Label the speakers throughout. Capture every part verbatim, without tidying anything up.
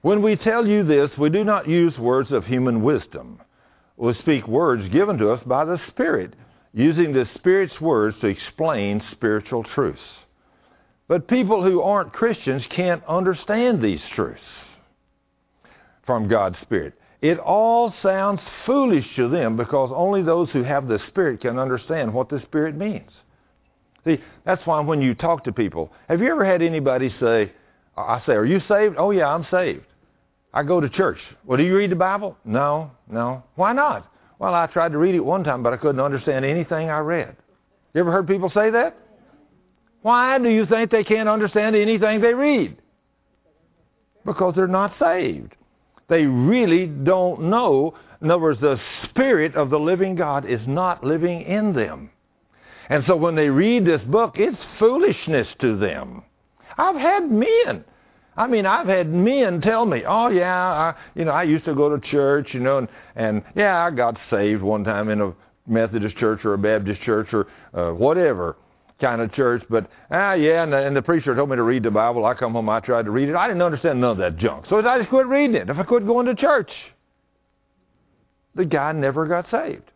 Speaker 1: When we tell you this, we do not use words of human wisdom. We speak words given to us by the Spirit, using the Spirit's words to explain spiritual truths. But people who aren't Christians can't understand these truths from God's Spirit. It all sounds foolish to them because only those who have the Spirit can understand what the Spirit means. See, that's why when you talk to people, have you ever had anybody say, I say, are you saved? Oh yeah, I'm saved. I go to church. Well, do you read the Bible? No, no. Why not? Well, I tried to read it one time, but I couldn't understand anything I read. You ever heard people say that? Why do you think they can't understand anything they read? Because they're not saved. They really don't know. In other words, the Spirit of the living God is not living in them. And so when they read this book, it's foolishness to them. I've had men. I mean, I've had men tell me, oh, yeah, I, you know, I used to go to church, you know, and, and yeah, I got saved one time in a Methodist church or a Baptist church or uh, whatever kind of church. But, ah, yeah, and the, and the preacher told me to read the Bible. I come home, I tried to read it. I didn't understand none of that junk. So I just quit reading it. If I quit going to church, the guy never got saved.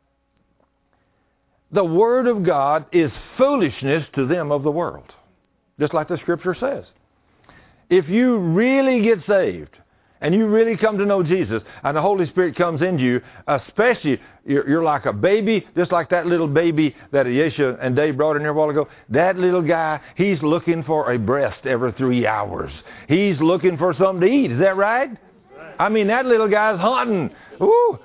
Speaker 1: The Word of God is foolishness to them of the world, just like the Scripture says. If you really get saved and you really come to know Jesus and the Holy Spirit comes into you, especially you're, you're like a baby, just like that little baby that Yesha and Dave brought in here a while ago. That little guy, he's looking for a breast every three hours. He's looking for something to eat. Is that right? I mean, that little guy's hunting. Ooh.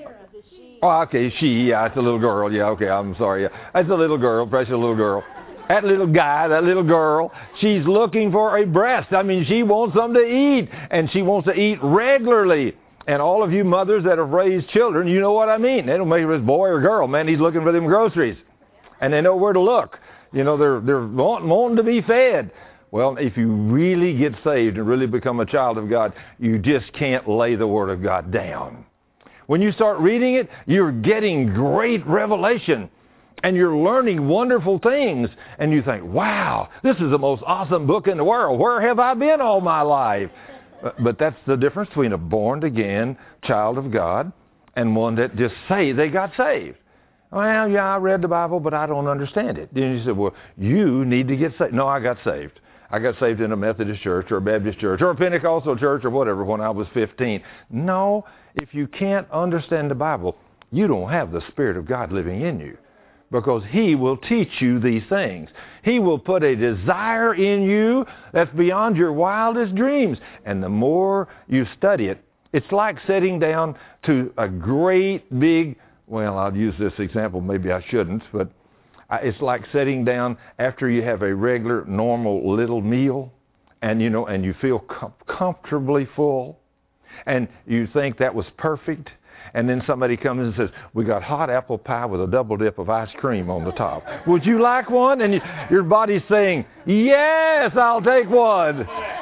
Speaker 1: Oh, okay, she, yeah, it's a little girl. Yeah, okay, I'm sorry. Yeah. That's a little girl, precious little girl. That little guy, that little girl, she's looking for a breast. I mean, she wants something to eat, and she wants to eat regularly. And all of you mothers that have raised children, you know what I mean. They don't make it boy or girl. Man, he's looking for them groceries. And they know where to look. You know, they're, they're wanting, wanting to be fed. Well, if you really get saved and really become a child of God, you just can't lay the Word of God down. When you start reading it, you're getting great revelation. And you're learning wonderful things. And you think, wow, this is the most awesome book in the world. Where have I been all my life? But that's the difference between a born-again child of God and one that just say they got saved. Well, yeah, I read the Bible, but I don't understand it. Then you said, well, you need to get saved. No, I got saved. I got saved in a Methodist church or a Baptist church or a Pentecostal church or whatever when I was fifteen. No, if you can't understand the Bible, you don't have the Spirit of God living in you. Because He will teach you these things. He will put a desire in you that's beyond your wildest dreams. And the more you study it, it's like sitting down to a great big, well, I'll use this example, maybe I shouldn't, but it's like sitting down after you have a regular, normal little meal, and you know, and you feel com- comfortably full, and you think that was perfect. And then somebody comes and says, we got hot apple pie with a double dip of ice cream on the top. Would you like one? And you, your body's saying, yes, I'll take one.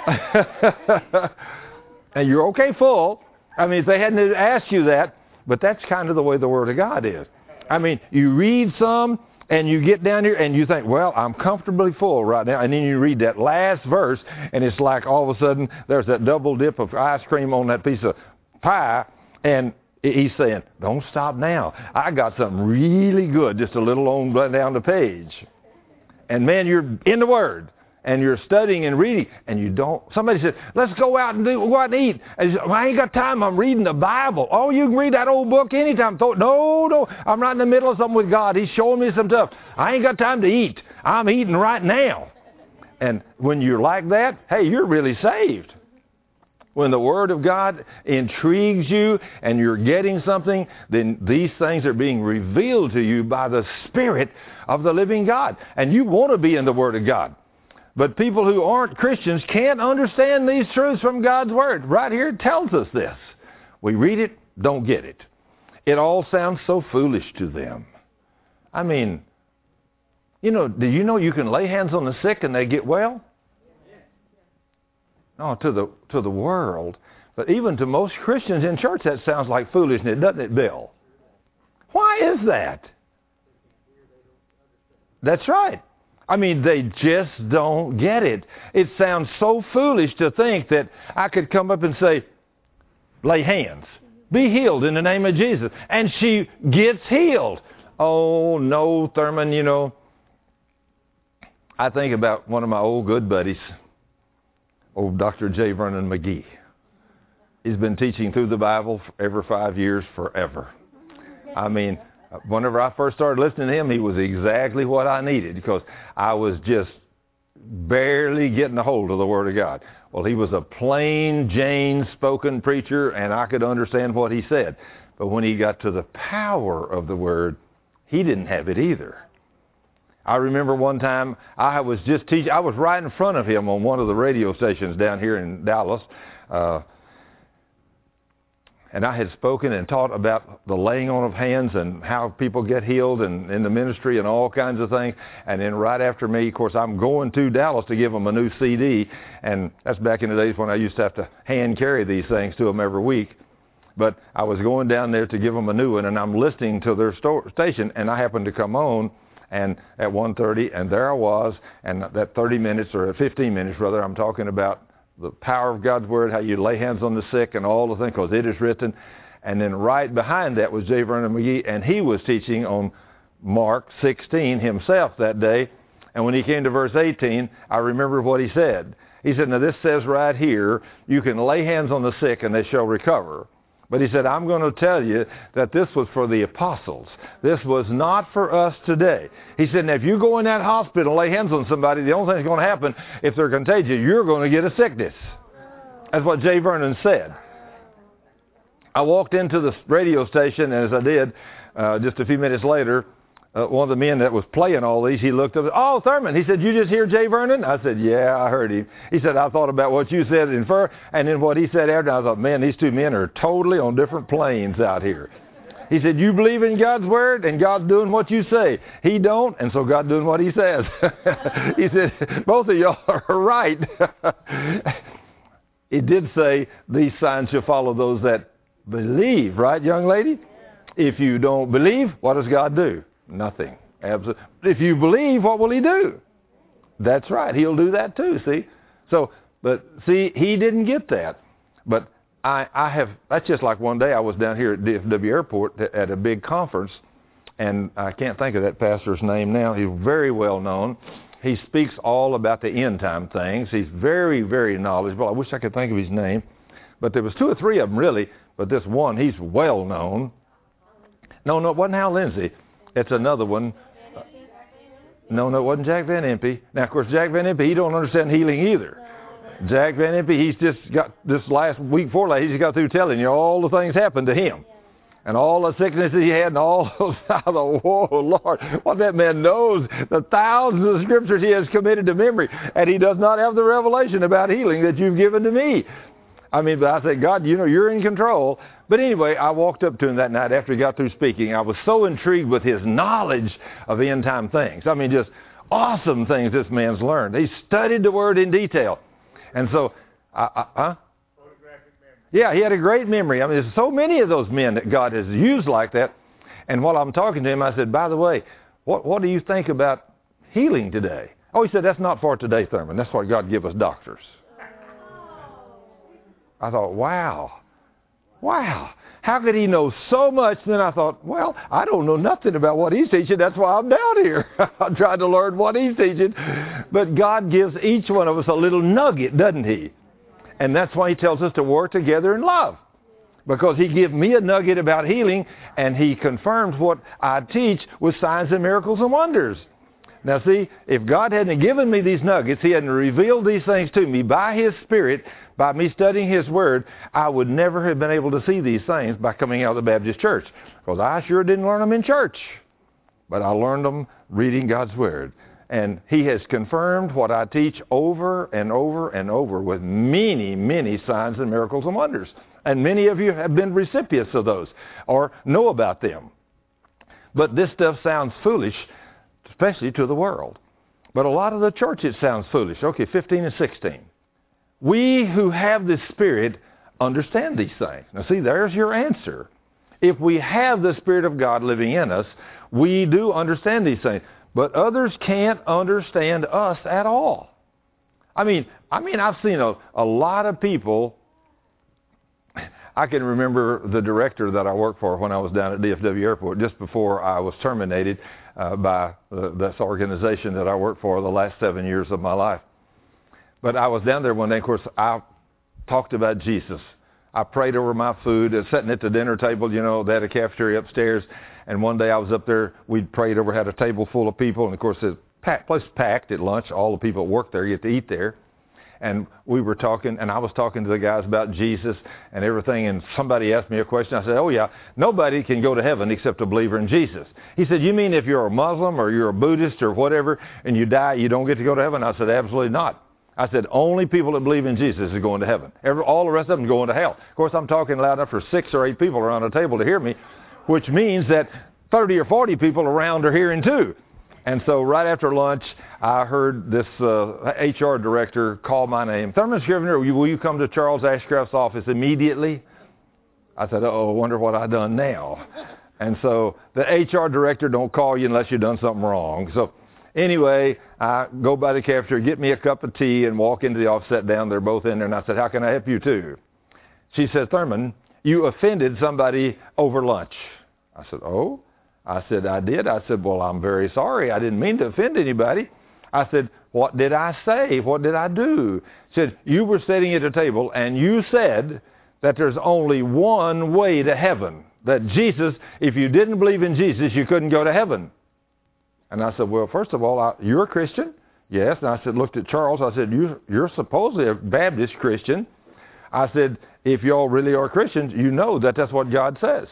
Speaker 1: And you're okay full. I mean, if they hadn't asked you that, but that's kind of the way the Word of God is. I mean, you read some and you get down here and you think, well, I'm comfortably full right now. And then you read that last verse and it's like all of a sudden there's that double dip of ice cream on that piece of pie, and He's saying, don't stop now. I got something really good just a little on down the page. And man, you're in the Word, and you're studying and reading, and you don't. Somebody said, let's go out and do, go out and eat. And you say, well, I ain't got time. I'm reading the Bible. Oh, you can read that old book anytime. No, no, I'm right in the middle of something with God. He's showing me some stuff. I ain't got time to eat. I'm eating right now. And when you're like that, hey, you're really saved. When the Word of God intrigues you and you're getting something, then these things are being revealed to you by the Spirit of the living God. And you want to be in the Word of God. But people who aren't Christians can't understand these truths from God's Word. Right here it tells us this. We read it, don't get it. It all sounds so foolish to them. I mean, you know, do you know you can lay hands on the sick and they get well? No, to the to the world. But even to most Christians in church, that sounds like foolishness, doesn't it, Bill? Why is that? That's right. I mean, they just don't get it. It sounds so foolish to think that I could come up and say, lay hands. Be healed in the name of Jesus. And she gets healed. Oh, no, Thurman, you know. I think about one of my old good buddies, old Doctor J. Vernon McGee. He's been teaching through the Bible for every five years forever. I mean, whenever I first started listening to him, he was exactly what I needed because I was just barely getting a hold of the Word of God. Well, he was a plain Jane spoken preacher, and I could understand what he said. But when he got to the power of the Word, he didn't have it either. I remember one time I was just teaching, I was right in front of him on one of the radio stations down here in Dallas. Uh, And I had spoken and taught about the laying on of hands and how people get healed and in the ministry and all kinds of things. And then right after me, of course, I'm going to Dallas to give them a new C D. And that's back in the days when I used to have to hand carry these things to them every week. But I was going down there to give them a new one, and I'm listening to their sto- station, and I happened to come on and at one thirty, and there I was, and that thirty minutes, or fifteen minutes rather, I'm talking about the power of God's Word, how you lay hands on the sick and all the things, because it is written. And then right behind that was J. Vernon McGee, and he was teaching on Mark sixteen himself that day. And when he came to verse eighteen, I remember what he said. He said, now this says right here, you can lay hands on the sick and they shall recover. But he said, I'm going to tell you that this was for the apostles. This was not for us today. He said, now if you go in that hospital and lay hands on somebody, the only thing that's going to happen, if they're contagious, you're going to get a sickness. That's what J. Vernon said. I walked into the radio station, and as I did, uh, just a few minutes later, uh, one of the men that was playing all these, he looked up, oh, Thurman. He said, you just hear J. Vernon? I said, yeah, I heard him. He said, I thought about what you said in fur, and then what he said after. I thought, man, these two men are totally on different planes out here. He said, you believe in God's Word, and God's doing what you say. He don't, and so God's doing what he says. He said, both of y'all are right. It did say, these signs shall follow those that believe, right, young lady? If you don't believe, what does God do? Nothing. Absolutely. If you believe, what will he do? That's right. He'll do that too, see? So, but see, he didn't get that. But I, I have, that's just like one day I was down here at D F W Airport at a big conference, and I can't think of that pastor's name now. He's very well known. He speaks all about the end time things. He's very, very knowledgeable. I wish I could think of his name. But there was two or three of them really, but this one, he's well known. No, no, it wasn't Hal Lindsey. It's another one. No, no, it wasn't Jack Van Impe. Now, of course, Jack Van Impe, he don't understand healing either. Jack Van Impe, he's just got, this last week before last, he just got through telling you all the things happened to him. And all the sicknesses he had and all those, I thought, whoa, Lord, what that man knows, the thousands of scriptures he has committed to memory, and he does not have the revelation about healing that you've given to me. I mean, but I said, God, you know, you're in control. But anyway, I walked up to him that night after he got through speaking. I was so intrigued with his knowledge of end time things. I mean, just awesome things this man's learned. He studied the Word in detail. And so, uh, uh, huh? Yeah, he had a great memory. I mean, there's so many of those men that God has used like that. And while I'm talking to him, I said, by the way, what, what do you think about healing today? Oh, he said, that's not for today, Thurman. That's what God give us doctors. I thought, wow, wow. How could he know so much? Then I thought, well, I don't know nothing about what he's teaching. That's why I'm down here. I'm trying to learn what he's teaching. But God gives each one of us a little nugget, doesn't he? And that's why he tells us to work together in love. Because he gave me a nugget about healing, and he confirms what I teach with signs and miracles and wonders. Now see, if God hadn't given me these nuggets, he hadn't revealed these things to me by his Spirit, by me studying his Word, I would never have been able to see these things by coming out of the Baptist church. Because I sure didn't learn them in church. But I learned them reading God's Word. And he has confirmed what I teach over and over and over with many, many signs and miracles and wonders. And many of you have been recipients of those or know about them. But this stuff sounds foolish, especially to the world. But a lot of the church, it sounds foolish. Okay, fifteen and sixteen. We who have the Spirit understand these things. Now see, there's your answer. If we have the Spirit of God living in us, we do understand these things. but others can't understand us at all. I mean, I mean, I've seen a, a lot of people. I can remember the director that I worked for when I was down at D F W Airport, just before I was terminated uh, by uh, this organization that I worked for the last seven years of my life. But I was down there one day, of course, I talked about Jesus. I prayed over my food, uh, sitting at the dinner table, you know, they had a cafeteria upstairs, and one day I was up there, we'd prayed over, had a table full of people, and of course the packed, place packed at lunch, all the people that work there get to eat there. And we were talking, and I was talking to the guys about Jesus and everything, and somebody asked me a question. I said, oh yeah, nobody can go to heaven except a believer in Jesus. He said, you mean if you're a Muslim or you're a Buddhist or whatever, and you die, you don't get to go to heaven? I said, absolutely not. I said, only people that believe in Jesus are going to heaven. Every, all the rest of them are going to hell. Of course, I'm talking loud enough for six or eight people around the table to hear me, which means that thirty or forty people around are hearing too. And so right after lunch, I heard this uh, H R director call my name. Thurman Scrivener, will you, will you come to Charles Ashcraft's office immediately? I said, oh, I wonder what I've done now. And so the H R director don't call you unless you've done something wrong. So anyway, I go by the cafeteria, get me a cup of tea, and walk into the office, sit down. They're both in there, and I said, how can I help you too? She says, Thurman, you offended somebody over lunch. I said, oh? I said, I did. I said, well, I'm very sorry. I didn't mean to offend anybody. I said, what did I say? What did I do? She said, you were sitting at a table, and you said that there's only one way to heaven. That Jesus, if you didn't believe in Jesus, you couldn't go to heaven. And I said, well, first of all, I, you're a Christian? Yes. And I said, looked at Charles. I said, you, you're supposedly a Baptist Christian. I said, if y'all really are Christians, you know that that's what God says.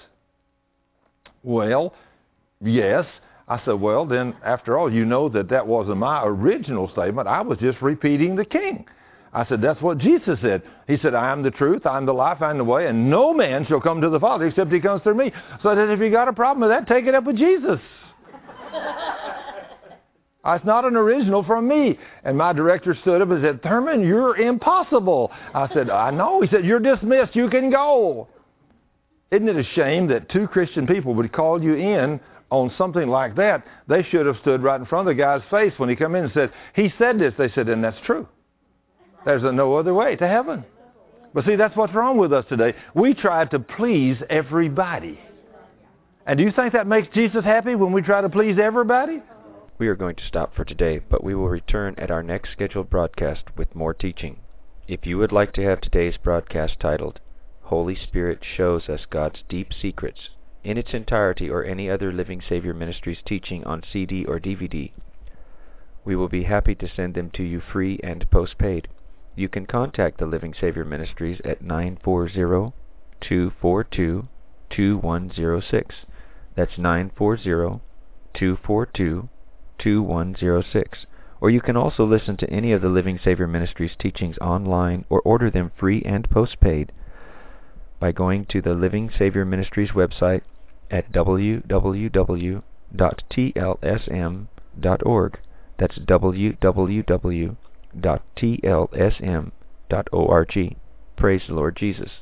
Speaker 1: Well, yes. I said, well, then, after all, you know that that wasn't my original statement. I was just repeating the king. I said, that's what Jesus said. He said, I am the truth, I am the life, I am the way, and no man shall come to the Father except he comes through me. So I said, if you got a problem with that, take it up with Jesus. It's not an original from me. And my director stood up and said, Thurman, you're impossible. I said, I know. He said, you're dismissed. You can go. Isn't it a shame that two Christian people would call you in on something like that? They should have stood right in front of the guy's face when he come in and said, he said this. They said, and that's true. There's a no other way to heaven. But see, that's what's wrong with us today. We try to please everybody. And do you think that makes Jesus happy when we try to please everybody?
Speaker 2: We are going to stop for today, but we will return at our next scheduled broadcast with more teaching. If you would like to have today's broadcast titled, Holy Spirit Shows Us God's Deep Secrets, in its entirety, or any other Living Savior Ministries teaching on C D or D V D, we will be happy to send them to you free and postpaid. You can contact the Living Savior Ministries at nine four zero, two four two, two one zero six. That's nine four zero, two four two, two one zero six. Or you can also listen to any of the Living Savior Ministries teachings online or order them free and postpaid by going to the Living Savior Ministries website at w w w dot t l s m dot org. That's w w w dot t l s m dot org. Praise the Lord Jesus.